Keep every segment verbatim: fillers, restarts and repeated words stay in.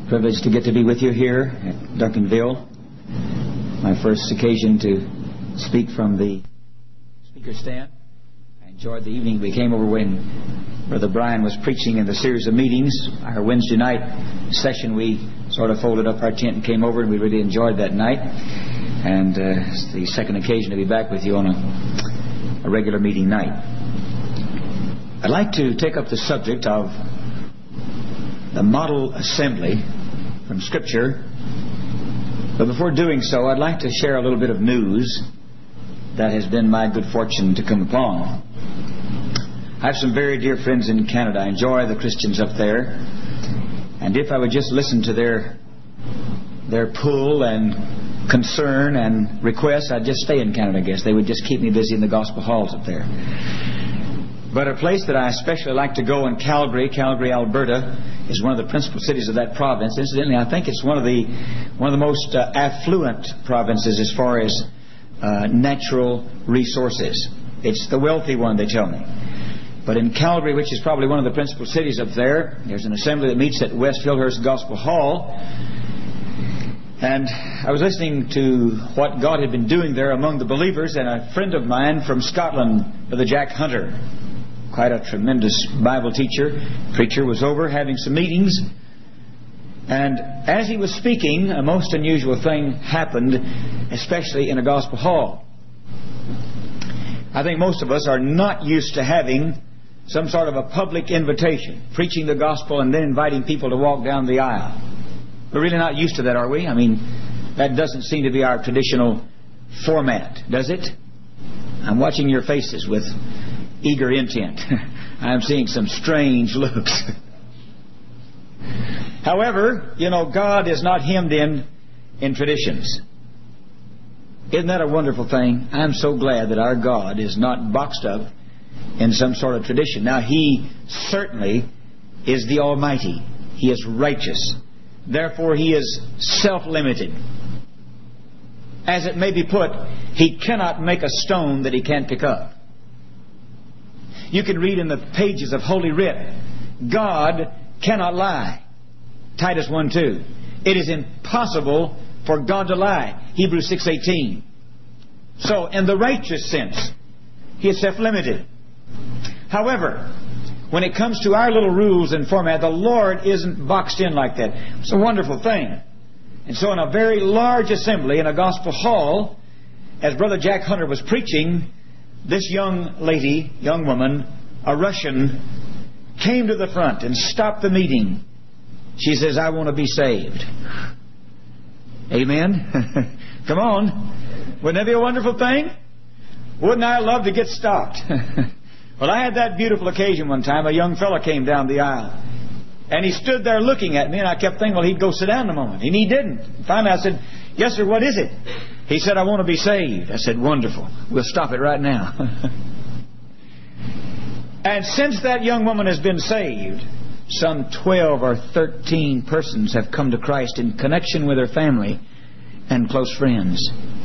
Privileged to get to be with you here at Duncanville. My first occasion to speak from the speaker stand. I enjoyed the evening we came over when Brother Brian was preaching in the series of meetings. Our Wednesday night session, we sort of folded up our tent and came over, and we really enjoyed that night. And uh, it's the second occasion to be back with you on a, a regular meeting night. I'd like to take up the subject of the model assembly from Scripture. But before doing so, I'd like to share a little bit of news that has been my good fortune to come upon. I have some very dear friends in Canada. I enjoy the Christians up there. And if I would just listen to their their pull and concern and requests, I'd just stay in Canada, I guess. They would just keep me busy in the gospel halls up there. But a place that I especially like to go in Calgary, Calgary, Alberta, is one of the principal cities of that province. Incidentally, I think it's one of the one of the most uh, affluent provinces as far as uh, natural resources. It's the wealthy one, they tell me. But in Calgary, which is probably one of the principal cities up there, there's an assembly that meets at West Hillhurst Gospel Hall. And I was listening to what God had been doing there among the believers, and a friend of mine from Scotland, Brother Jack Hunter, quite a tremendous Bible teacher, preacher, was over having some meetings. And as he was speaking, a most unusual thing happened, especially in a gospel hall. I think most of us are not used to having some sort of a public invitation, preaching the gospel and then inviting people to walk down the aisle. We're really not used to that, are we? I mean, that doesn't seem to be our traditional format, does it? I'm watching your faces with eager intent. I'm seeing some strange looks. However, you know, God is not hemmed in in traditions. Isn't that a wonderful thing? I'm so glad that our God is not boxed up in some sort of tradition. Now, He certainly is the Almighty. He is righteous. Therefore, He is self-limited. As it may be put, He cannot make a stone that He can't pick up. You can read in the pages of Holy Writ, God cannot lie. Titus one two. It is impossible for God to lie. Hebrews six eighteen. So, in the righteous sense, He is self-limited. However, when it comes to our little rules and format, the Lord isn't boxed in like that. It's a wonderful thing. And so in a very large assembly in a gospel hall, as Brother Jack Hunter was preaching, this young lady, young woman, a Russian, came to the front and stopped the meeting. She says, I want to be saved. Amen? Come on. Wouldn't that be a wonderful thing? Wouldn't I love to get stopped? Well, I had that beautiful occasion one time. A young fellow came down the aisle. And he stood there looking at me, and I kept thinking, well, he'd go sit down a moment. And he didn't. Finally, I said, yes, sir, what is it? He said, I want to be saved. I said, wonderful. We'll stop it right now. And since that young woman has been saved, some twelve or thirteen persons have come to Christ in connection with her family and close friends.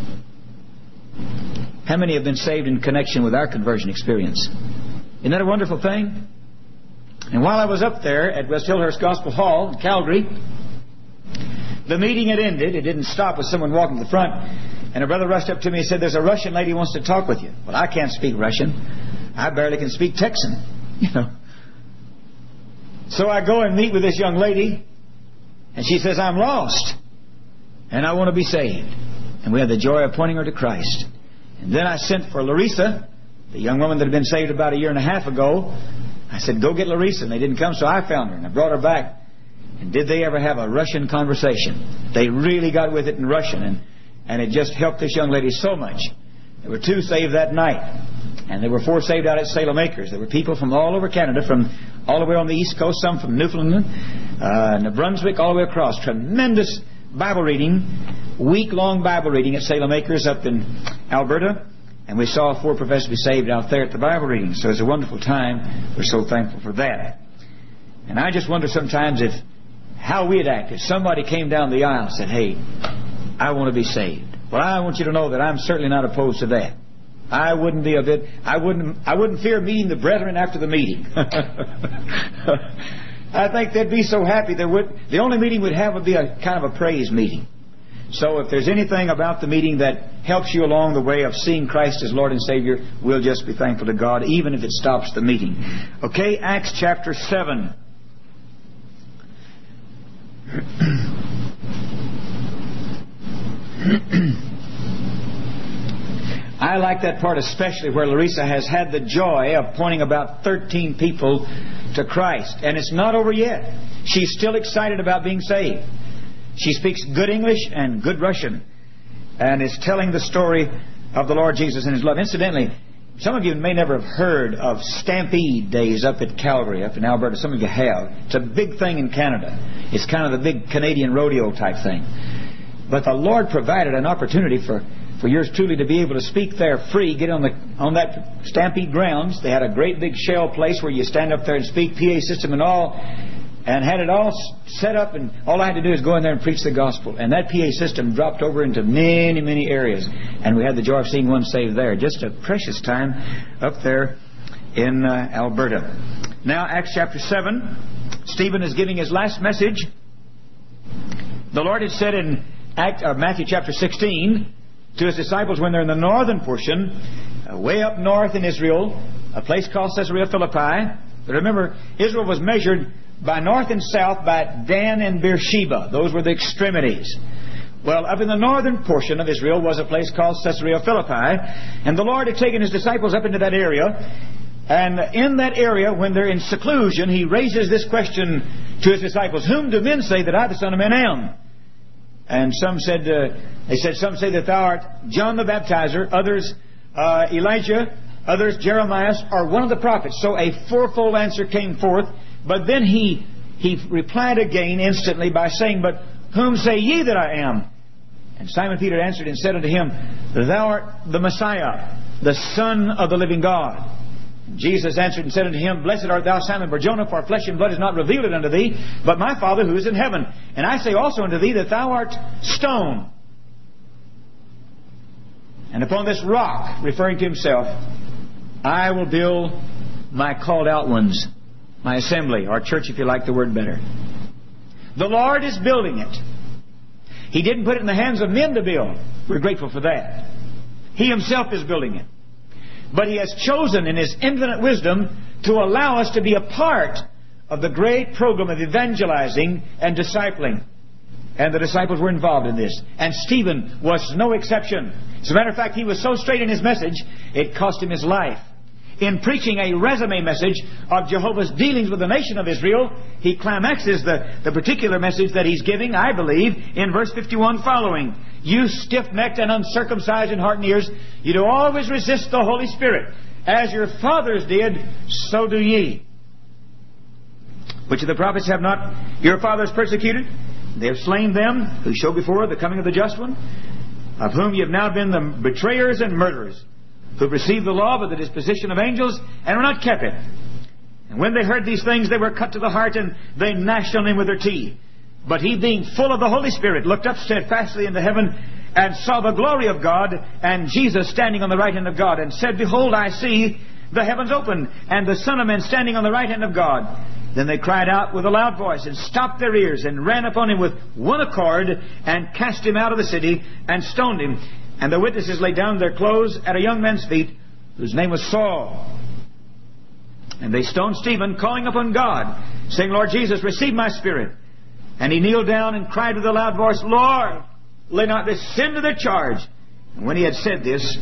How many have been saved in connection with our conversion experience? Isn't that a wonderful thing? And while I was up there at West Hillhurst Gospel Hall in Calgary, the meeting had ended. It didn't stop with someone walking to the front. And a brother rushed up to me and said, there's a Russian lady who wants to talk with you. Well, I can't speak Russian. I barely can speak Texan. You know. So I go and meet with this young lady. And she says, I'm lost. And I want to be saved. And we had the joy of pointing her to Christ. And then I sent for Larissa, the young woman that had been saved about a year and a half ago. I said, go get Larissa. And they didn't come, so I found her. And I brought her back. And did they ever have a Russian conversation? They really got with it in Russian. And, and it just helped this young lady so much. There were two saved that night. And there were four saved out at Salem Acres. There were people from all over Canada, from all the way on the East Coast, some from Newfoundland, uh, New Brunswick, all the way across. Tremendous Bible reading, week-long Bible reading at Salem Acres up in Alberta. And we saw four professors be saved out there at the Bible reading. So it's a wonderful time. We're so thankful for that. And I just wonder sometimes if how we'd act if somebody came down the aisle and said, hey, I want to be saved. Well, I want you to know that I'm certainly not opposed to that. I wouldn't be a bit, I wouldn't, I wouldn't fear meeting the brethren after the meeting. I think they'd be so happy. There would, the only meeting we'd have would be a kind of a praise meeting. So if there's anything about the meeting that helps you along the way of seeing Christ as Lord and Savior, we'll just be thankful to God, even if it stops the meeting. Okay, Acts chapter seven. I like that part especially where Larissa has had the joy of pointing about thirteen people to Christ. And it's not over yet. She's still excited about being saved. She speaks good English and good Russian and is telling the story of the Lord Jesus and His love. Incidentally, some of you may never have heard of Stampede Days up at Calgary, up in Alberta. Some of you have. It's a big thing in Canada. It's kind of the big Canadian rodeo type thing. But the Lord provided an opportunity for, for yours truly to be able to speak there free, get on the on that Stampede grounds. They had a great big shell place where you stand up there and speak, P A system and all, and had it all set up, and all I had to do is go in there and preach the gospel. And that P A system dropped over into many, many areas. And we had the joy of seeing one saved there. Just a precious time up there in uh, Alberta. Now, Acts chapter seven. Stephen is giving his last message. The Lord had said in Act, uh, Matthew chapter sixteen to His disciples when they're in the northern portion, uh, way up north in Israel, a place called Caesarea Philippi. But remember, Israel was measured by north and south by Dan and Beersheba. Those were the extremities. Well, up in the northern portion of Israel was a place called Caesarea Philippi. And the Lord had taken His disciples up into that area. And in that area, when they're in seclusion, He raises this question to His disciples: Whom do men say that I, the Son of Man, am? And some said, uh, they said, some say that thou art John the Baptizer, others uh, Elijah, others Jeremiah, or one of the prophets. So a fourfold answer came forth. But then he he replied again instantly by saying, But whom say ye that I am? And Simon Peter answered and said unto Him, Thou art the Messiah, the Son of the living God. And Jesus answered and said unto him, Blessed art thou, Simon Bar-Jonah, for flesh and blood has not revealed it unto thee, but my Father who is in heaven. And I say also unto thee that thou art stone. And upon this rock, referring to Himself, I will build my called out ones, my assembly, or church if you like the word better. The Lord is building it. He didn't put it in the hands of men to build. We're grateful for that. He Himself is building it. But He has chosen in His infinite wisdom to allow us to be a part of the great program of evangelizing and discipling. And the disciples were involved in this. And Stephen was no exception. As a matter of fact, he was so straight in his message, it cost him his life. In preaching a resume message of Jehovah's dealings with the nation of Israel, he climaxes the, the particular message that he's giving, I believe, in verse fifty-one following. You stiff-necked and uncircumcised in heart and ears, you do always resist the Holy Spirit. As your fathers did, so do ye. Which of the prophets have not your fathers persecuted? They have slain them who show before the coming of the just one, of whom ye have now been the betrayers and murderers, who received the law by the disposition of angels, and were not kept it. And when they heard these things, they were cut to the heart, and they gnashed on him with their teeth. But he, being full of the Holy Spirit, looked up steadfastly into heaven, and saw the glory of God, and Jesus standing on the right hand of God, and said, Behold, I see the heavens opened, and the Son of Man standing on the right hand of God. Then they cried out with a loud voice, and stopped their ears, and ran upon him with one accord, and cast him out of the city, and stoned him. And the witnesses laid down their clothes at a young man's feet, whose name was Saul. And they stoned Stephen, calling upon God, saying, Lord Jesus, receive my spirit. And he kneeled down and cried with a loud voice, Lord, lay not this sin to their charge. And when he had said this,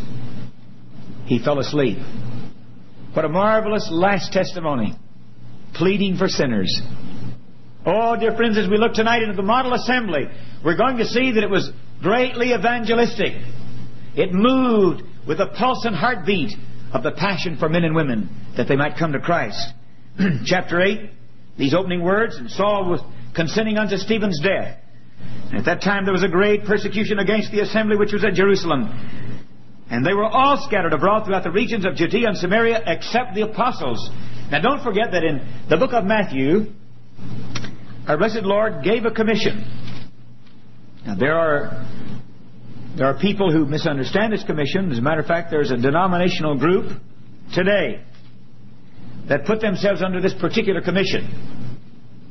he fell asleep. What a marvelous last testimony, pleading for sinners. Oh, dear friends, as we look tonight into the model assembly, we're going to see that it was greatly evangelistic. It moved with the pulse and heartbeat of the passion for men and women that they might come to Christ. Chapter eight, these opening words, and Saul was consenting unto Stephen's death. And at that time there was a great persecution against the assembly which was at Jerusalem. And they were all scattered abroad throughout the regions of Judea and Samaria, except the apostles. Now don't forget that in the book of Matthew, our blessed Lord gave a commission. Now there are there are people who misunderstand this commission. As a matter of fact, there's a denominational group today that put themselves under this particular commission.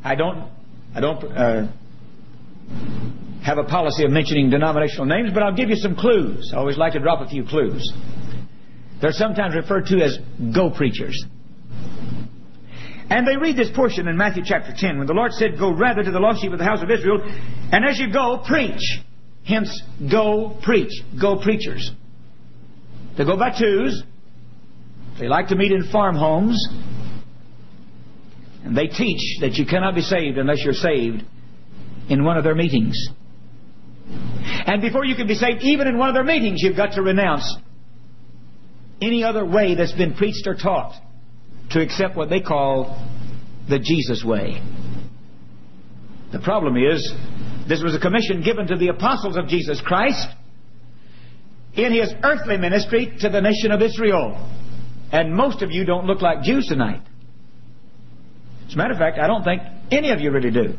I don't, I don't uh, have a policy of mentioning denominational names, but I'll give you some clues. I always like to drop a few clues. They're sometimes referred to as go preachers. And they read this portion in Matthew chapter ten, when the Lord said, "Go rather to the lost sheep of the house of Israel, and as you go, preach." Hence, go preach. Go preachers. They go by twos. They like to meet in farm homes. And they teach that you cannot be saved unless you're saved in one of their meetings. And before you can be saved, even in one of their meetings, you've got to renounce any other way that's been preached or taught to accept what they call the Jesus way. The problem is, this was a commission given to the apostles of Jesus Christ in His earthly ministry to the nation of Israel. And most of you don't look like Jews tonight. As a matter of fact, I don't think any of you really do.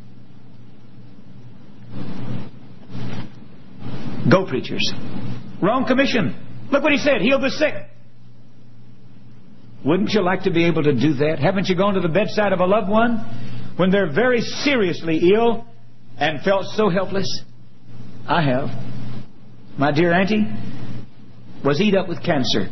Go preachers. Wrong commission. Look what He said. Heal the sick. Wouldn't you like to be able to do that? Haven't you gone to the bedside of a loved one when they're very seriously ill and felt so helpless? I have. My dear auntie was eat up with cancer.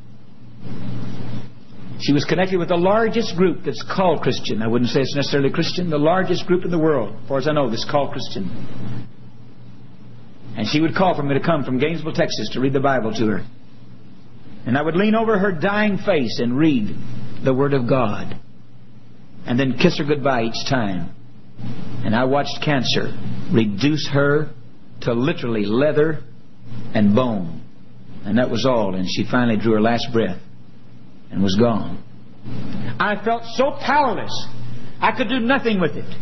She was connected with the largest group that's called Christian. I wouldn't say it's necessarily Christian. The largest group in the world, as far as I know, that's called Christian. And she would call for me to come from Gainesville, Texas, to read the Bible to her. And I would lean over her dying face and read the Word of God. And then kiss her goodbye each time. And I watched cancer reduce her to literally leather and bone. And that was all. And she finally drew her last breath and was gone. I felt so powerless. I could do nothing with it.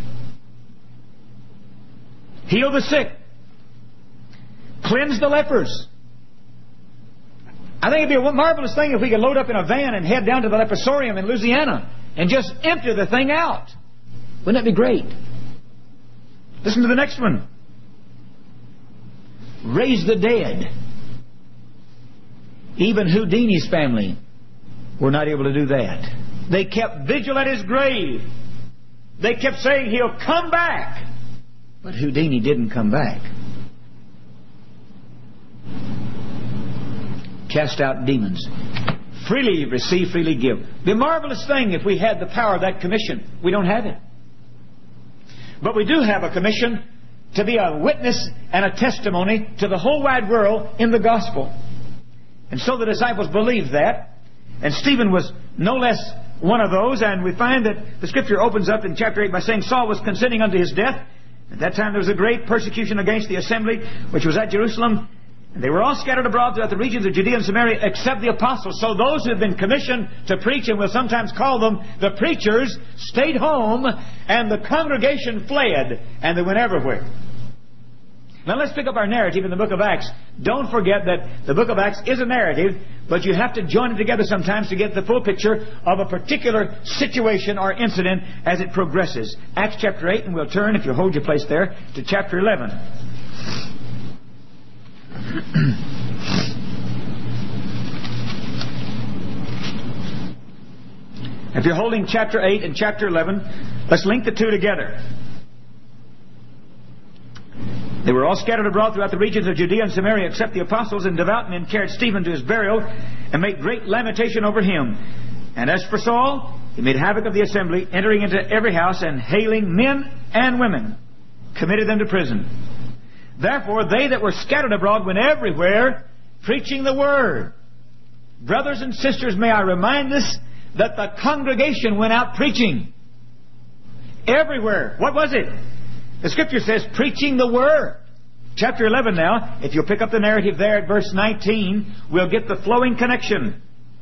Heal the sick. Cleanse the lepers. I think it'd be a marvelous thing if we could load up in a van and head down to the leprosarium in Louisiana and just empty the thing out. Wouldn't that be great? Listen to the next one. Raise the dead. Even Houdini's family were not able to do that. They kept vigil at his grave. They kept saying he'll come back. But Houdini didn't come back. Cast out demons. Freely receive, freely give. Be a marvelous thing if we had the power of that commission. We don't have it. But we do have a commission to be a witness and a testimony to the whole wide world in the gospel. And so the disciples believed that. And Stephen was no less one of those. And we find that the Scripture opens up in chapter eight by saying Saul was consenting unto his death. At that time there was a great persecution against the assembly, which was at Jerusalem. And they were all scattered abroad throughout the regions of Judea and Samaria, except the apostles. So those who had been commissioned to preach, and we'll sometimes call them the preachers, stayed home, and the congregation fled, and they went everywhere. Now let's pick up our narrative in the book of Acts. Don't forget that the book of Acts is a narrative, but you have to join it together sometimes to get the full picture of a particular situation or incident as it progresses. Acts chapter eight, and we'll turn, if you hold your place there, to chapter eleven. If you're holding chapter eight and chapter eleven, let's link the two together. They were all scattered abroad throughout the regions of Judea and Samaria, except the apostles, and devout men carried Stephen to his burial and made great lamentation over him. And as for Saul, he made havoc of the assembly, entering into every house and hailing men and women, committed them to prison. Therefore, they that were scattered abroad went everywhere, preaching the word. Brothers and sisters, may I remind us that the congregation went out preaching. Everywhere. What was it? The Scripture says, preaching the word. Chapter eleven now, if you'll pick up the narrative there at verse nineteen, we'll get the flowing connection.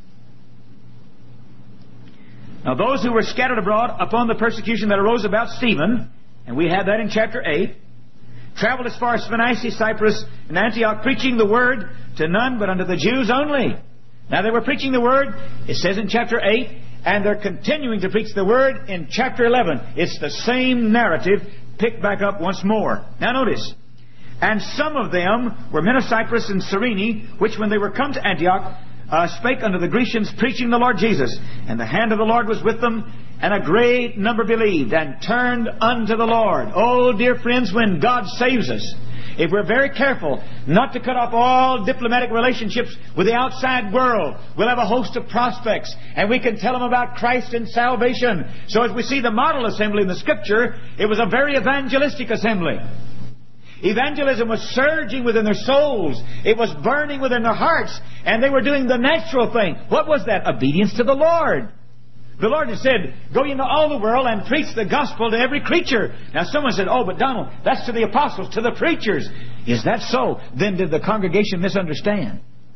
Now those who were scattered abroad upon the persecution that arose about Stephen, and we had that in chapter eight, traveled as far as Phoenicia, Cyprus, and Antioch, preaching the word to none but unto the Jews only. Now they were preaching the word, it says in chapter eight, and they're continuing to preach the word in chapter eleven. It's the same narrative picked back up once more. Now notice, and some of them were men of Cyprus and Cyrene, which when they were come to Antioch, uh, spake unto the Grecians, preaching the Lord Jesus. And the hand of the Lord was with them, And a great number believed and turned unto the Lord. Oh, dear friends, when God saves us, if we're very careful not to cut off all diplomatic relationships with the outside world, we'll have a host of prospects, and we can tell them about Christ and salvation. So as we see the model assembly in the Scripture, it was a very evangelistic assembly. Evangelism was surging within their souls. It was burning within their hearts, and they were doing the natural thing. What was that? Obedience to the Lord. The Lord has said, go into all the world and preach the gospel to every creature. Now someone said, oh, but Donald, that's to the apostles, to the preachers. Is that so? Then did the congregation misunderstand?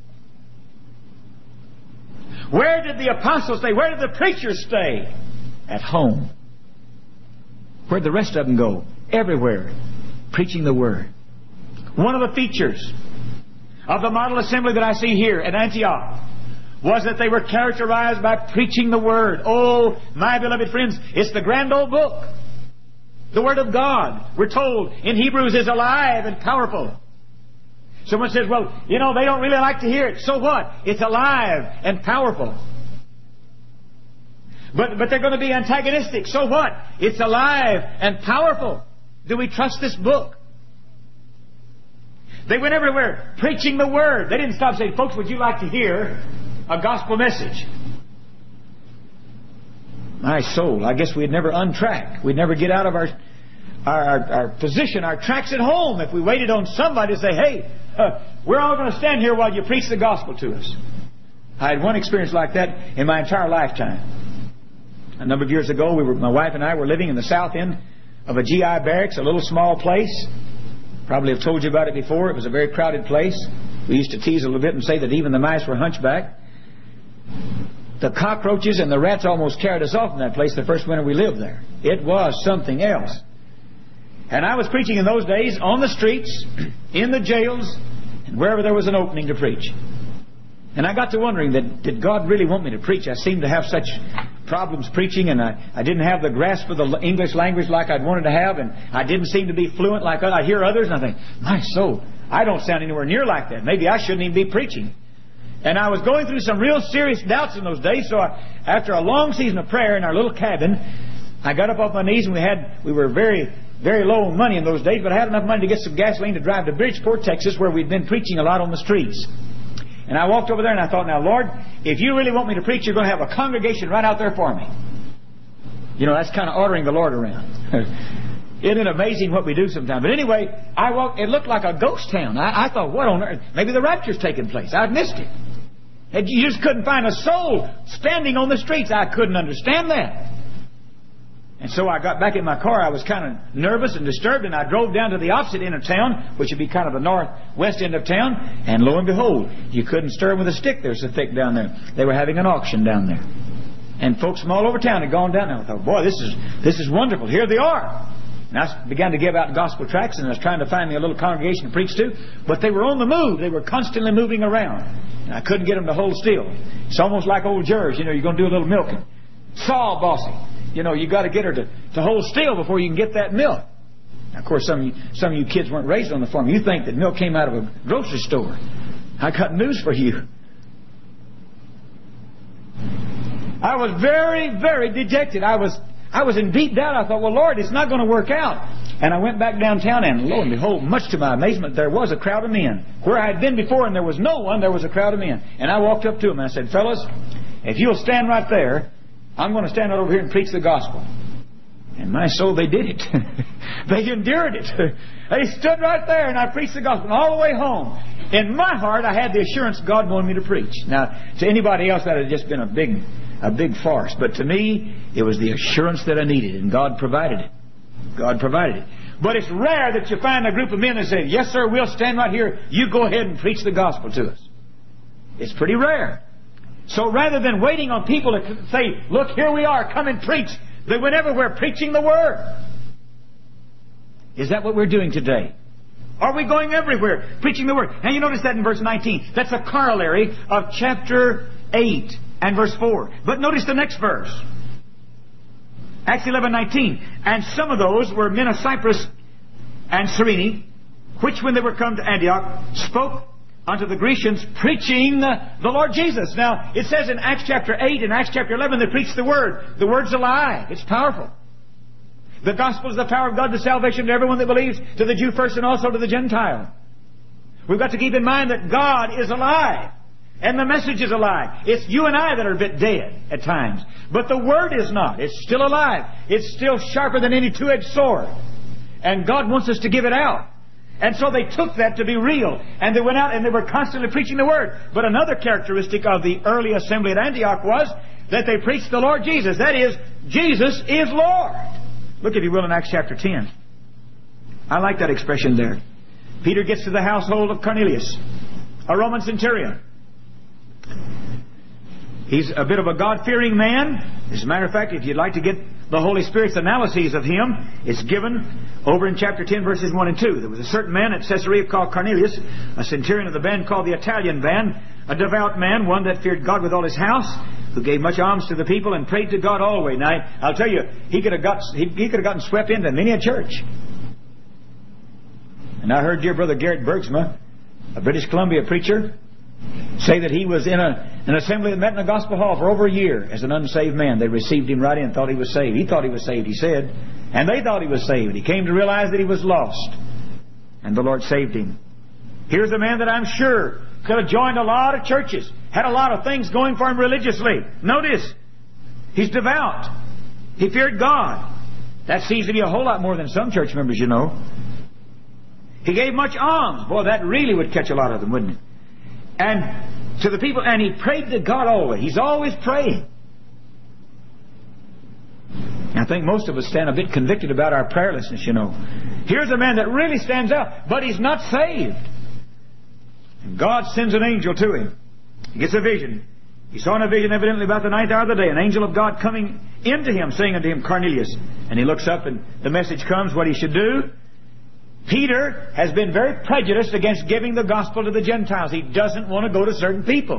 Where did the apostles stay? Where did the preachers stay? At home. Where'd the rest of them go? Everywhere. Preaching the Word. One of the features of the model assembly that I see here at Antioch was that they were characterized by preaching the Word. Oh, my beloved friends, it's the grand old book. The Word of God, we're told in Hebrews, is alive and powerful. Someone says, well, you know, they don't really like to hear it. So what? It's alive and powerful. But, but they're going to be antagonistic. So what? It's alive and powerful. Do we trust this book? They went everywhere preaching the Word. They didn't stop saying, folks, would you like to hear a gospel message? My soul, I guess we'd never untrack. We'd never get out of our our, our, our position, our tracks at home, if we waited on somebody to say, hey, uh, we're all going to stand here while you preach the gospel to us. I had one experience like that in my entire lifetime. A number of years ago, we were, my wife and I were living in the south end of a G I barracks, a little small place. Probably have told you about it before. It was a very crowded place. We used to tease a little bit and say that even the mice were hunchback. The cockroaches and the rats almost carried us off in that place the first winter we lived there. It was something else. And I was preaching in those days on the streets, in the jails, and wherever there was an opening to preach. And I got to wondering, that did God really want me to preach? I seemed to have such problems preaching, and I, I didn't have the grasp of the English language like I'd wanted to have, and I didn't seem to be fluent like I hear others, and I think, my soul, I don't sound anywhere near like that. Maybe I shouldn't even be preaching. And I was going through some real serious doubts in those days, so I, after a long season of prayer in our little cabin, I got up off my knees, and we had we were very, very low on money in those days, but I had enough money to get some gasoline to drive to Bridgeport, Texas, where we'd been preaching a lot on the streets. And I walked over there and I thought, now, Lord, if you really want me to preach, you're going to have a congregation right out there for me. You know, that's kind of ordering the Lord around. Isn't it amazing what we do sometimes? But anyway, I walked, it looked like a ghost town. I, I thought, what on earth? Maybe the rapture's taking place. I'd missed it. And you just couldn't find a soul standing on the streets. I couldn't understand that. And so I got back in my car. I was kind of nervous and disturbed, and I drove down to the opposite end of town, which would be kind of the northwest end of town. And lo and behold, you couldn't stir them with a stick. They're so thick down there. They were having an auction down there, and folks from all over town had gone down there. I thought, boy, this is this is wonderful. Here they are. And I began to give out gospel tracts, and I was trying to find me a little congregation to preach to. But they were on the move. They were constantly moving around, and I couldn't get them to hold still. It's almost like old jurors. You know, you're going to do a little milking. Saul, bossy. You know, you got to get her to, to hold still before you can get that milk. Now, of course, some of, you, some of you kids weren't raised on the farm. You think that milk came out of a grocery store. I got news for you. I was very, very dejected. I was I was in deep doubt. I thought, well, Lord, it's not going to work out. And I went back downtown, and lo and behold, much to my amazement, there was a crowd of men. Where I had been before and there was no one, there was a crowd of men. And I walked up to them and I said, fellas, if you'll stand right there, I'm going to stand right over here and preach the gospel. And my soul, they did it. They endured it. They stood right there and I preached the gospel all the way home. In my heart, I had the assurance God wanted me to preach. Now, to anybody else, that had just been a big, a big farce. But to me, it was the assurance that I needed, and God provided it. God provided it. But it's rare that you find a group of men that say, yes, sir, we'll stand right here. You go ahead and preach the gospel to us. It's pretty rare. So rather than waiting on people to say, look, here we are, come and preach, they went everywhere preaching the Word. Is that what we're doing today? Are we going everywhere preaching the Word? And you notice that in verse nineteen. That's a corollary of chapter eight and verse four. But notice the next verse. Acts eleven nineteen. And some of those were men of Cyprus and Cyrene, which when they were come to Antioch, spoke unto the Grecians, preaching the Lord Jesus. Now, it says in Acts chapter eight and Acts chapter eleven, they preach the Word. The Word's alive. It's powerful. The gospel is the power of God to salvation to everyone that believes, to the Jew first and also to the Gentile. We've got to keep in mind that God is alive. And the message is alive. It's you and I that are a bit dead at times. But the Word is not. It's still alive. It's still sharper than any two-edged sword. And God wants us to give it out. And so they took that to be real. And they went out and they were constantly preaching the Word. But another characteristic of the early assembly at Antioch was that they preached the Lord Jesus. That is, Jesus is Lord. Look, if you will, in Acts chapter ten. I like that expression there. Peter gets to the household of Cornelius, a Roman centurion. He's a bit of a God-fearing man. As a matter of fact, if you'd like to get the Holy Spirit's analyses of him, it's given over in chapter ten, verses one and two. There was a certain man at Caesarea called Cornelius, a centurion of the band called the Italian band, a devout man, one that feared God with all his house, who gave much alms to the people and prayed to God always. Now, I'll tell you, he could have got he, he could have gotten swept into many a church. And I heard dear brother Garrett Bergsma, a British Columbia preacher, say that he was in a, an assembly that met in a gospel hall for over a year as an unsaved man. They received him right in and thought he was saved. He thought he was saved, he said. And they thought he was saved. He came to realize that he was lost. And the Lord saved him. Here's a man that I'm sure could have joined a lot of churches, had a lot of things going for him religiously. Notice, he's devout. He feared God. That seems to be a whole lot more than some church members, you know. He gave much alms. Boy, that really would catch a lot of them, wouldn't it? And to the people, and he prayed to God always. He's always praying. I think most of us stand a bit convicted about our prayerlessness, you know. Here's a man that really stands out, but he's not saved. And God sends an angel to him. He gets a vision. He saw in a vision evidently about the ninth hour of the day, an angel of God coming into him, saying unto him, Cornelius. And he looks up and the message comes, what he should do. Peter has been very prejudiced against giving the gospel to the Gentiles. He doesn't want to go to certain people.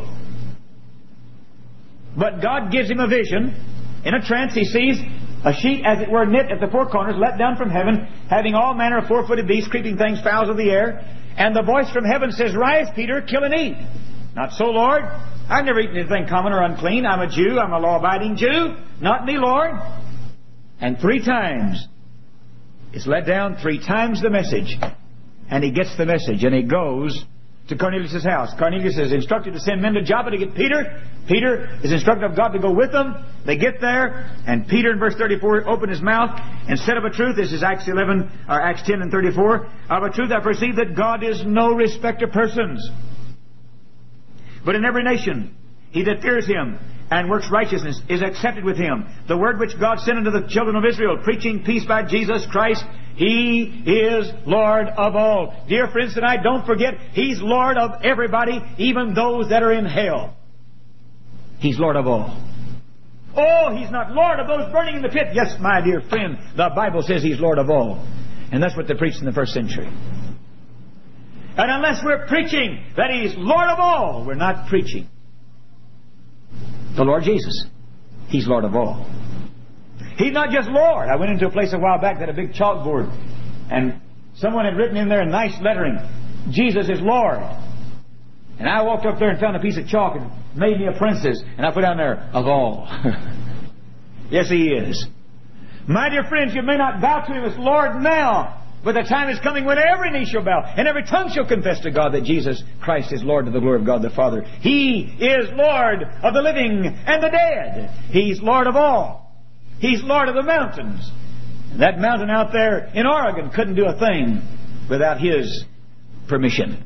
But God gives him a vision. In a trance he sees a sheet as it were knit at the four corners, let down from heaven, having all manner of four-footed beasts, creeping things, fowls of the air. And the voice from heaven says, Rise, Peter, kill and eat. Not so, Lord. I've never eaten anything common or unclean. I'm a Jew. I'm a law-abiding Jew. Not me, Lord. And three times it's let down, three times the message. And he gets the message and he goes to Cornelius' house. Cornelius is instructed to send men to Joppa to get Peter. Peter is instructed of God to go with them. They get there, and Peter in verse thirty-four opened his mouth and said of a truth, this is Acts eleven, or Acts ten and thirty-four, of a truth I perceive that God is no respecter of persons, but in every nation he that fears him and works righteousness is accepted with him. The word which God sent unto the children of Israel, preaching peace by Jesus Christ, He is Lord of all. Dear friends, tonight, don't forget, He's Lord of everybody, even those that are in hell. He's Lord of all. Oh, He's not Lord of those burning in the pit. Yes, my dear friend, the Bible says He's Lord of all. And that's what they preached in the first century. And unless we're preaching that He's Lord of all, we're not preaching the Lord Jesus. He's Lord of all. He's not just Lord. I went into a place a while back that had a big chalkboard, and someone had written in there in nice lettering, Jesus is Lord. And I walked up there and found a piece of chalk and made me a princess, and I put down there, of all. Yes, He is. My dear friends, you may not bow to Him as Lord now, but the time is coming when every knee shall bow and every tongue shall confess to God that Jesus Christ is Lord to the glory of God the Father. He is Lord of the living and the dead. He's Lord of all. He's Lord of the mountains. And that mountain out there in Oregon couldn't do a thing without His permission.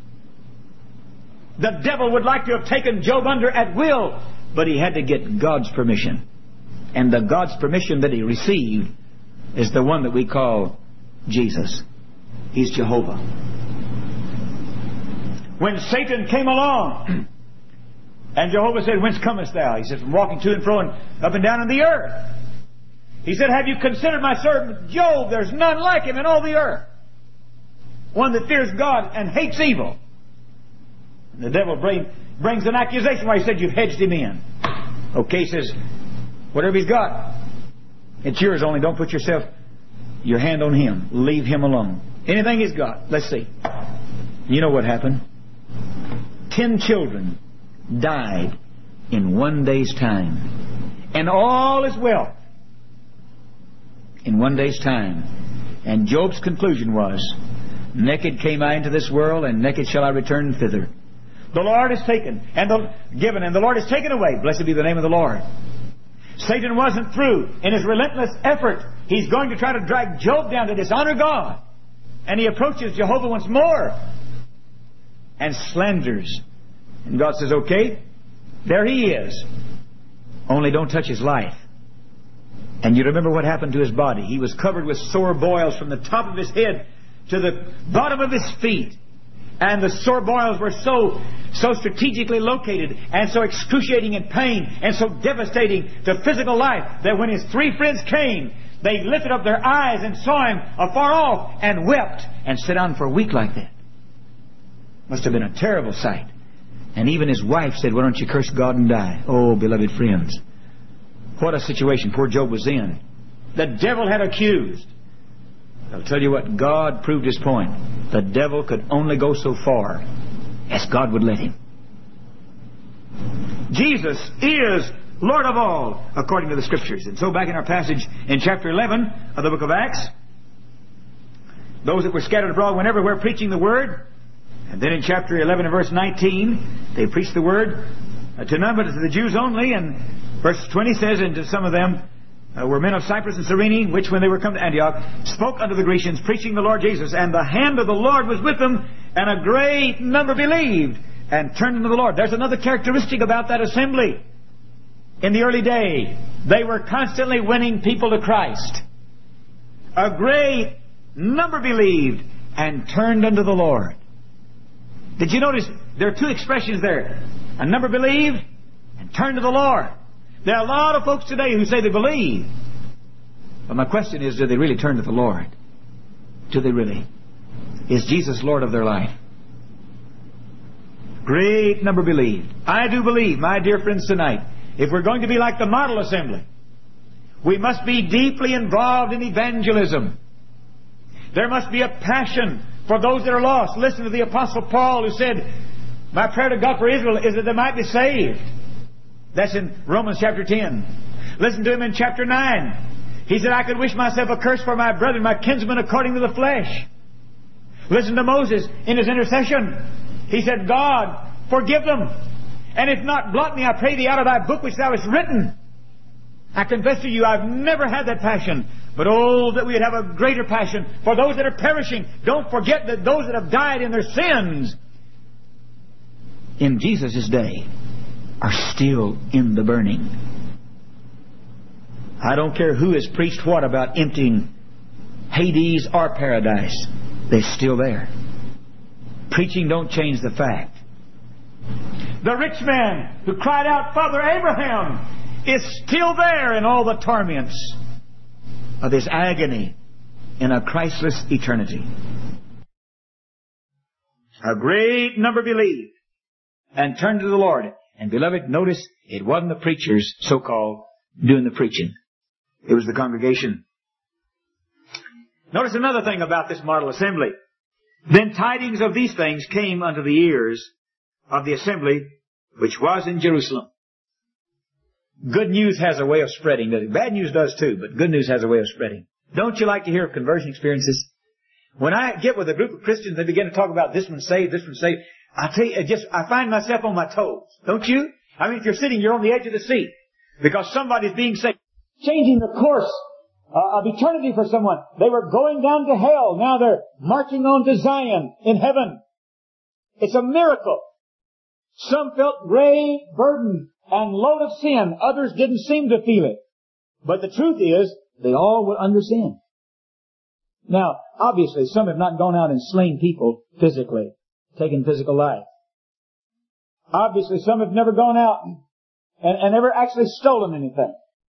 The devil would like to have taken Job under at will, but he had to get God's permission. And the God's permission that he received is the one that we call Jesus. He's Jehovah. When Satan came along, and Jehovah said, Whence comest thou? He said, From walking to and fro and up and down in the earth. He said, Have you considered my servant Job? There's none like him in all the earth. One that fears God and hates evil. And the devil bring, brings an accusation where he said, You've hedged him in. Okay, he says, Whatever he's got, it's yours, only don't put yourself, your hand on him. Leave him alone. Anything he's got. Let's see. You know what happened. ten children died in one day's time. And all his wealth in one day's time. And Job's conclusion was, naked came I into this world, and naked shall I return thither. The Lord is taken, and the, given, and the Lord is taken away. Blessed be the name of the Lord. Satan wasn't through. In his relentless effort, he's going to try to drag Job down to dishonor God. And he approaches Jehovah once more and slanders. And God says, okay, there he is. Only don't touch his life. And you remember what happened to his body. He was covered with sore boils from the top of his head to the bottom of his feet. And the sore boils were so so strategically located and so excruciating in pain and so devastating to physical life that when his three friends came, they lifted up their eyes and saw him afar off and wept and sat down for a week like that. Must have been a terrible sight. And even his wife said, why don't you curse God and die? Oh, beloved friends, what a situation poor Job was in. The devil had accused. I'll tell you what, God proved his point. The devil could only go so far as God would let him. Jesus is Lord of all, according to the Scriptures. And so back in our passage in chapter eleven of the book of Acts, those that were scattered abroad went everywhere preaching the Word. And then in chapter eleven and verse nineteen, they preached the Word to none but to the Jews only. And verse twenty says, and to some of them uh, were men of Cyprus and Cyrene, which when they were come to Antioch, spoke unto the Grecians, preaching the Lord Jesus. And the hand of the Lord was with them, and a great number believed and turned unto the Lord. There's another characteristic about that assembly. In the early day, they were constantly winning people to Christ. A great number believed and turned unto the Lord. Did you notice there are two expressions there? A number believed and turned to the Lord. There are a lot of folks today who say they believe. But my question is, do they really turn to the Lord? Do they really? Is Jesus Lord of their life? Great number believed. I do believe, my dear friends, tonight, if we're going to be like the model assembly, we must be deeply involved in evangelism. There must be a passion for those that are lost. Listen to the Apostle Paul, who said, my prayer to God for Israel is that they might be saved. That's in Romans chapter ten. Listen to him in chapter nine. He said, I could wish myself a curse for my brethren, my kinsmen according to the flesh. Listen to Moses in his intercession. He said, God, forgive them. And if not, blot me, I pray thee, out of thy book which thou hast written. I confess to you, I've never had that passion. But oh, that we'd have a greater passion for those that are perishing. Don't forget that those that have died in their sins in Jesus' day are still in the burning. I don't care who has preached what about emptying Hades or paradise. They're still there. Preaching don't change the fact. The rich man who cried out, Father Abraham, is still there in all the torments of this agony in a Christless eternity. A great number believed and turned to the Lord. And beloved, notice it wasn't the preachers, so-called, doing the preaching. It was the congregation. Notice another thing about this model assembly. Then tidings of these things came unto the ears of the assembly which was in Jerusalem. Good news has a way of spreading. Bad news does too, but good news has a way of spreading. Don't you like to hear of conversion experiences? When I get with a group of Christians, they begin to talk about this one saved, this one saved. I tell you, it just, I find myself on my toes. Don't you? I mean, if you're sitting, you're on the edge of the seat. Because somebody's being saved. Changing the course uh, of eternity for someone. They were going down to hell. Now they're marching on to Zion in heaven. It's a miracle. Some felt grave burden and load of sin. Others didn't seem to feel it. But the truth is, they all were under sin. Now, obviously, some have not gone out and slain people physically, taken physical life. Obviously, some have never gone out and, and, and never actually stolen anything.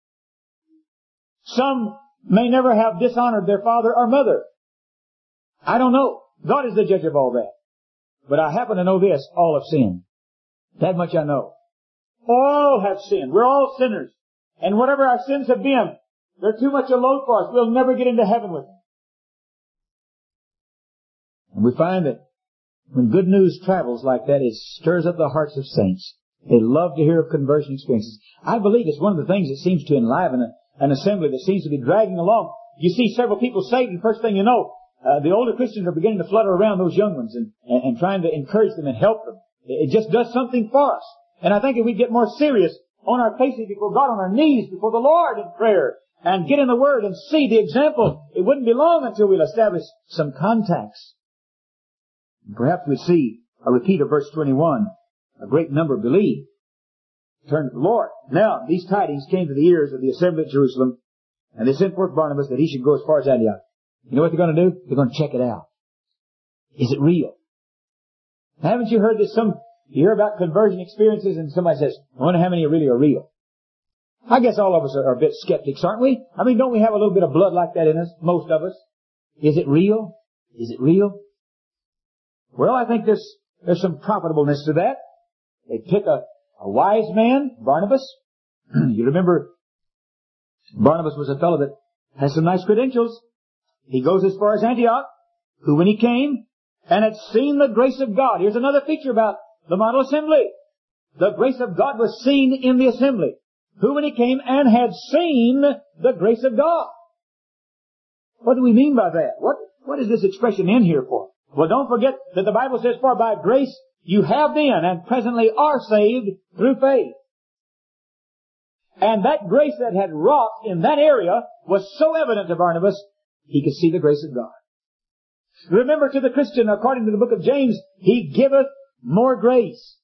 Some may never have dishonored their father or mother. I don't know. God is the judge of all that. But I happen to know this, all have sinned. That much I know. All have sinned. We're all sinners. And whatever our sins have been, they're too much a load for us. We'll never get into heaven with them. And we find that When good news travels like that, it stirs up the hearts of saints. They love to hear of conversion experiences. I believe it's one of the things that seems to enliven a, an assembly that seems to be dragging along. You see several people saved, and first thing you know, uh, the older Christians are beginning to flutter around those young ones and, and, and trying to encourage them and help them. It just does something for us. And I think if we get more serious on our faces before God, on our knees before the Lord in prayer, and get in the Word and see the example, it wouldn't be long until we'll establish some contacts. Perhaps we'll see a repeat of verse twenty-one. A great number believe. Turn to the Lord. Now, these tidings came to the ears of the assembly at Jerusalem, and they sent forth Barnabas that he should go as far as Antioch. You know what they're going to do? They're going to check it out. Is it real? Haven't you heard this? Some, you hear about conversion experiences and somebody says, I wonder how many really are real. I guess all of us are a bit skeptics, aren't we? I mean, don't we have a little bit of blood like that in us? Most of us. Is it real? Is it real? Well, I think there's, there's some profitableness to that. They pick a, a wise man, Barnabas. You remember, Barnabas was a fellow that has some nice credentials. He goes as far as Antioch, who when he came and had seen the grace of God. Here's another feature about the model assembly. The grace of God was seen in the assembly. Who when he came and had seen the grace of God. What do we mean by that? What, what is this expression in here for? Well, don't forget that the Bible says, for by grace you have been and presently are saved through faith. And that grace that had wrought in that area was so evident to Barnabas, he could see the grace of God. Remember, to the Christian, according to the book of James, he giveth more grace.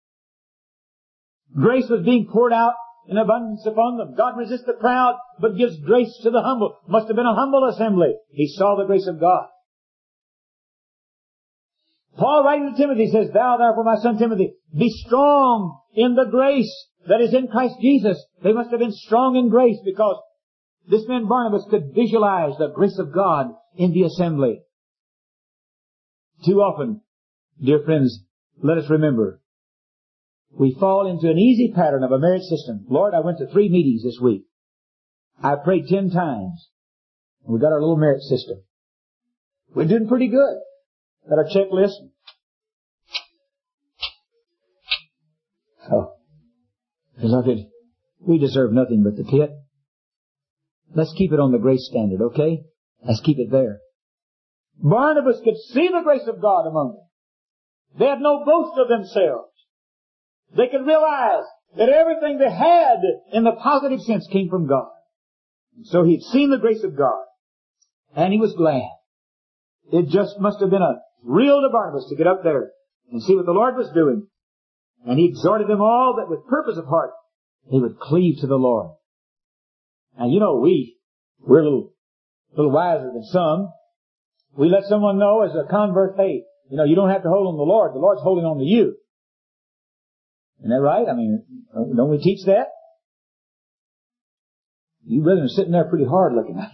Grace was being poured out in abundance upon them. God resists the proud, but gives grace to the humble. Must have been a humble assembly. He saw the grace of God. Paul writing to Timothy says, Thou therefore, my son Timothy, be strong in the grace that is in Christ Jesus. They must have been strong in grace because this man Barnabas could visualize the grace of God in the assembly. Too often, dear friends, let us remember, we fall into an easy pattern of a merit system. Lord, I went to three meetings this week. I prayed ten times. And we got our little merit system. We're doing pretty good. Got our checklist. Oh, beloved, we deserve nothing but the pit. Let's keep it on the grace standard, okay? Let's keep it there. Barnabas could see the grace of God among them. They had no boast of themselves. They could realize that everything they had in the positive sense came from God. And so he'd seen the grace of God. And he was glad. It just must have been a thrill to Barnabas to get up there and see what the Lord was doing. And he exhorted them all that with purpose of heart they would cleave to the Lord. And you know, we, we're a little, little wiser than some. We let someone know as a convert, hey, you know, you don't have to hold on to the Lord. The Lord's holding on to you. Isn't that right? I mean, don't we teach that? You brethren are sitting there pretty hard looking at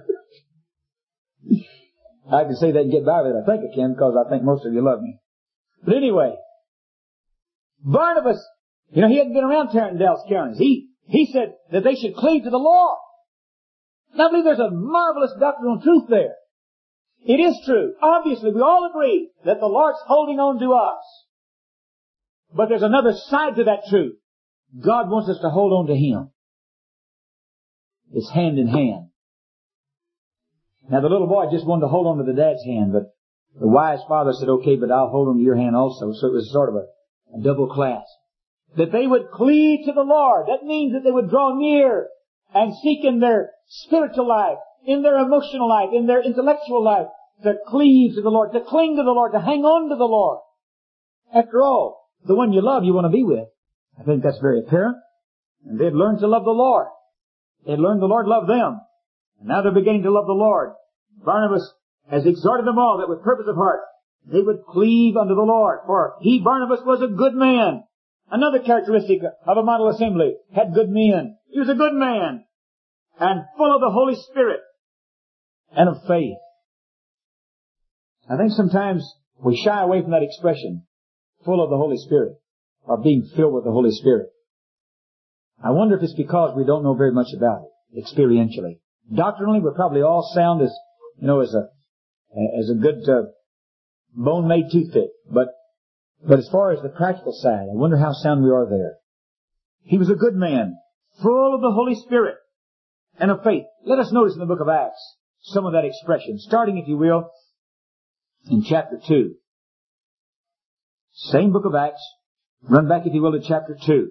me. I can say that and get by with it. I think I can because I think most of you love me. But anyway, Barnabas, you know, he hadn't been around Tarrant and Dallas counties. He, he said that they should cleave to the Lord. And I believe there's a marvelous doctrinal truth there. It is true. Obviously, we all agree that the Lord's holding on to us. But there's another side to that truth. God wants us to hold on to Him. It's hand in hand. Now the little boy just wanted to hold on to the dad's hand, but the wise father said, okay, but I'll hold on to your hand also. So it was sort of a, a double clasp. That they would cleave to the Lord. That means that they would draw near and seek in their spiritual life, in their emotional life, in their intellectual life, to cleave to the Lord, to cling to the Lord, to hang on to the Lord. After all, the one you love, you want to be with. I think that's very apparent. And they'd learned to love the Lord. They'd learned the Lord loved them. And now they're beginning to love the Lord. Barnabas has exhorted them all that with purpose of heart they would cleave unto the Lord. For he, Barnabas, was a good man. Another characteristic of a model assembly had good men. He was a good man and full of the Holy Spirit and of faith. I think sometimes we shy away from that expression, full of the Holy Spirit, or being filled with the Holy Spirit. I wonder if it's because we don't know very much about it, experientially. Doctrinally, we're probably all sound as, you know, as a, as a good uh, bone made toothpick. But, but as far as the practical side, I wonder how sound we are there. He was a good man, full of the Holy Spirit and of faith. Let us notice in the book of Acts some of that expression, starting, if you will, in chapter two. Same book of Acts. Run back, if you will, to chapter two.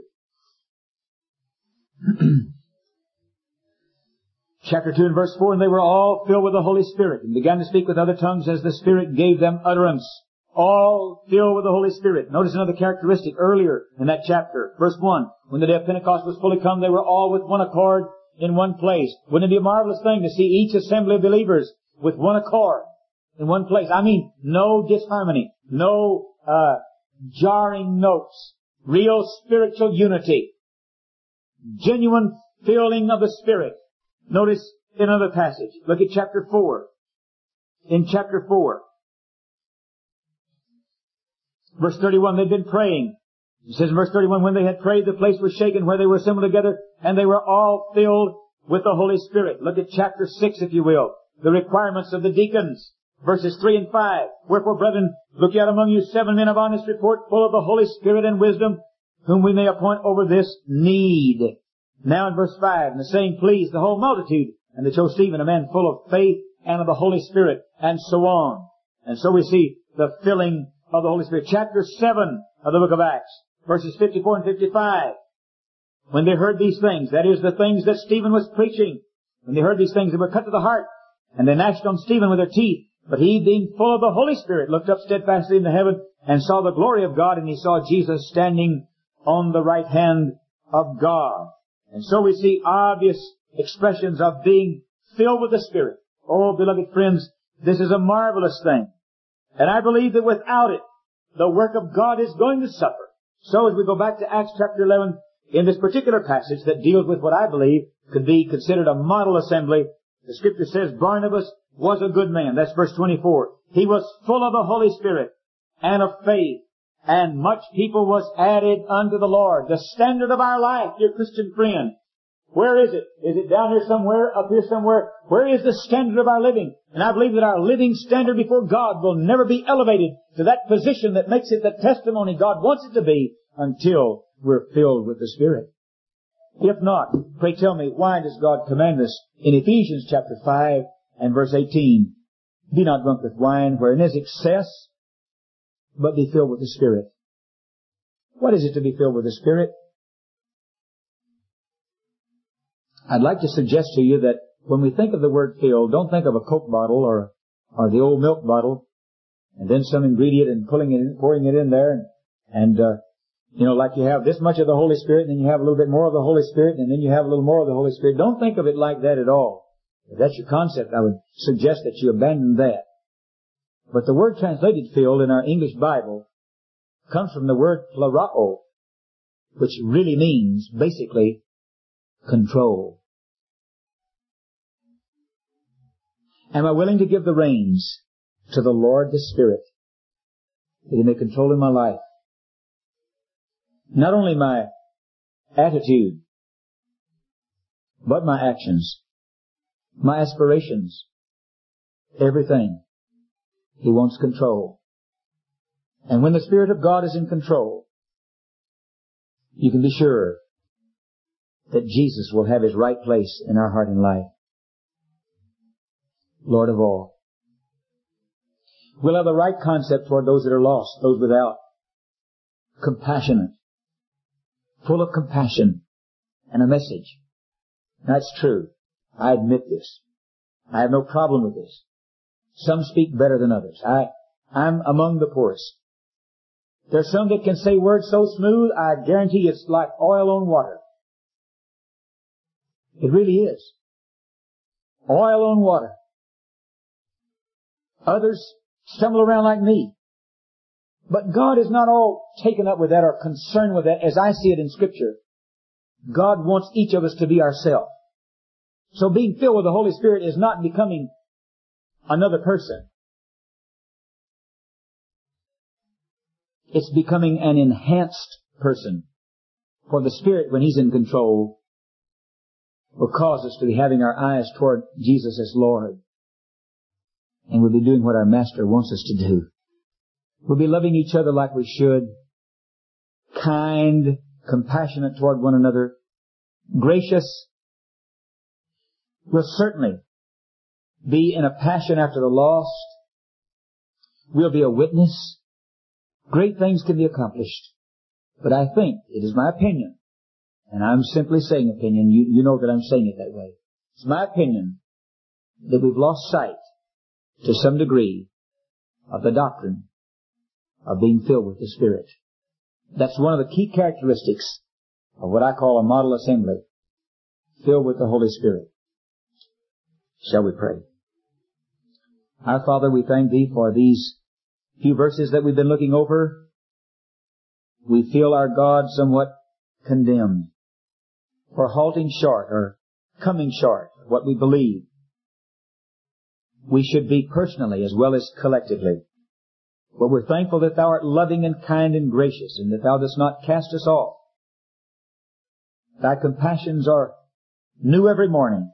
Chapter two and verse four, and they were all filled with the Holy Spirit and began to speak with other tongues as the Spirit gave them utterance. All filled with the Holy Spirit. Notice another characteristic earlier in that chapter. Verse one, when the day of Pentecost was fully come, they were all with one accord in one place. Wouldn't it be a marvelous thing to see each assembly of believers with one accord in one place? I mean, no disharmony, no uh jarring notes, real spiritual unity, genuine filling of the Spirit. Notice in another passage. Look at chapter four. In chapter four, verse thirty-one, they'd been praying. It says in verse thirty-one, when they had prayed, the place was shaken where they were assembled together, and they were all filled with the Holy Spirit. Look at chapter six, if you will. The requirements of the deacons. Verses three and five. Wherefore, brethren, look ye out among you seven men of honest report, full of the Holy Spirit and wisdom, whom we may appoint over this need. Now in verse five, and the saying pleased the whole multitude, and they chose Stephen, a man full of faith and of the Holy Spirit, and so on. And so we see the filling of the Holy Spirit. Chapter seven of the book of Acts, verses fifty-four and fifty-five. When they heard these things, that is, the things that Stephen was preaching, when they heard these things, they were cut to the heart, and they gnashed on Stephen with their teeth. But he, being full of the Holy Spirit, looked up steadfastly into heaven, and saw the glory of God, and he saw Jesus standing on the right hand of God. And so we see obvious expressions of being filled with the Spirit. Oh, beloved friends, this is a marvelous thing. And I believe that without it, the work of God is going to suffer. So as we go back to Acts chapter eleven, in this particular passage that deals with what I believe could be considered a model assembly, the Scripture says Barnabas was a good man. That's verse twenty-four. He was full of the Holy Spirit and of faith, and much people was added unto the Lord. The standard of our life, dear Christian friend. Where is it? Is it down here somewhere? Up here somewhere? Where is the standard of our living? And I believe that our living standard before God will never be elevated to that position that makes it the testimony God wants it to be until we're filled with the Spirit. If not, pray tell me, why does God command us in Ephesians chapter five and verse eighteen, be not drunk with wine wherein is excess, but be filled with the Spirit. What is it to be filled with the Spirit? I'd like to suggest to you that when we think of the word filled, don't think of a Coke bottle or or the old milk bottle, and then some ingredient and pulling it in, pouring it in there, and, and uh, you know, like you have this much of the Holy Spirit, and then you have a little bit more of the Holy Spirit, and then you have a little more of the Holy Spirit. Don't think of it like that at all. If that's your concept, I would suggest that you abandon that. But the word translated filled in our English Bible comes from the word plerao, which really means, basically, control. Am I willing to give the reins to the Lord the Spirit that He may control in my life? Not only my attitude, but my actions, my aspirations, everything. He wants control. And when the Spirit of God is in control, you can be sure that Jesus will have His right place in our heart and life. Lord of all. We'll have the right concept toward those that are lost, those without. Compassionate. Full of compassion and a message. That's true. I admit this. I have no problem with this. Some speak better than others. I, I'm among the poorest. There's some that can say words so smooth, I guarantee it's like oil on water. It really is. Oil on water. Others stumble around like me. But God is not all taken up with that or concerned with that as I see it in Scripture. God wants each of us to be ourselves. So being filled with the Holy Spirit is not becoming another person. It's becoming an enhanced person. For the Spirit, when He's in control, will cause us to be having our eyes toward Jesus as Lord. And we'll be doing what our Master wants us to do. We'll be loving each other like we should, kind, compassionate toward one another, gracious. We'll certainly be in a passion after the lost. We'll be a witness. Great things can be accomplished. But I think, it is my opinion, and I'm simply saying opinion, you, you know that I'm saying it that way. It's my opinion that we've lost sight, to some degree, of the doctrine of being filled with the Spirit. That's one of the key characteristics of what I call a model assembly, filled with the Holy Spirit. Shall we pray? Our Father, we thank Thee for these few verses that we've been looking over. We feel our God somewhat condemned for halting short or coming short of what we believe. We should be personally as well as collectively. But we're thankful that Thou art loving and kind and gracious, and that Thou dost not cast us off. Thy compassions are new every morning.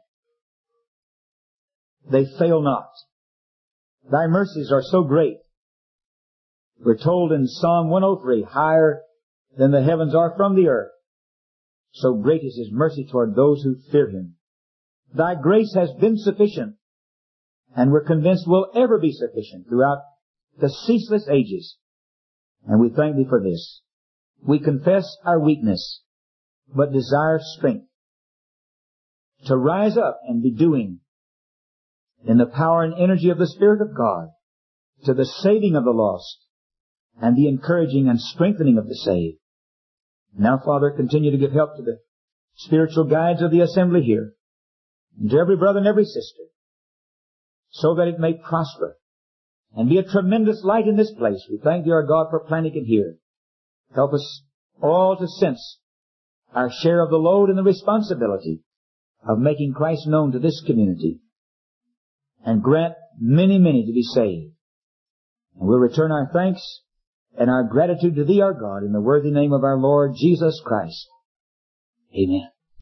They fail not. Thy mercies are so great. We're told in Psalm one oh three, higher than the heavens are from the earth, so great is His mercy toward those who fear Him. Thy grace has been sufficient, and we're convinced will ever be sufficient throughout the ceaseless ages. And we thank Thee for this. We confess our weakness, but desire strength to rise up and be doing in the power and energy of the Spirit of God to the saving of the lost and the encouraging and strengthening of the saved. Now, Father, continue to give help to the spiritual guides of the assembly here, and to every brother and every sister, so that it may prosper and be a tremendous light in this place. We thank Thee, our God, for planting it here. Help us all to sense our share of the load and the responsibility of making Christ known to this community, and grant many, many to be saved. And we'll return our thanks and our gratitude to Thee, our God, in the worthy name of our Lord Jesus Christ. Amen.